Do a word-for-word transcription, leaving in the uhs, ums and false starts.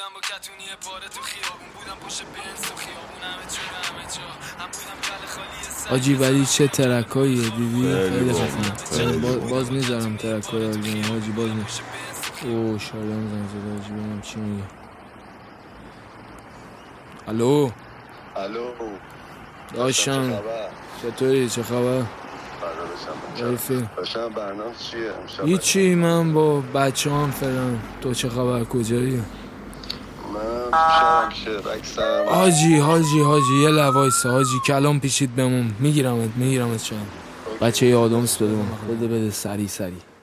بودم با کتونی پاره تو خیابون بودم پشت بنز تو خیابون همه جور همه جا هم بودم کله خالی حاجی ولی چه ترکاییه دیدی خیلی خفنه. باز, باز میذارم ترکای آلبوم حاجی باز میذارم. اوه شایان زنگ زده حاجی ببینم چی میگه. الو الو داشتم چطوری چه خبر؟ ردیفی داشتم برنامه چیه؟ هیچی من با بچه هم فلان. تو چه خبر کجایی؟ من شرم شه رکسم حاجی حاجی حاجی یه لوایسه حاجی کلام پیچید بمون. میگیرمت میگیرمت چند بچه ی آدامس بده من. بده بده سری سری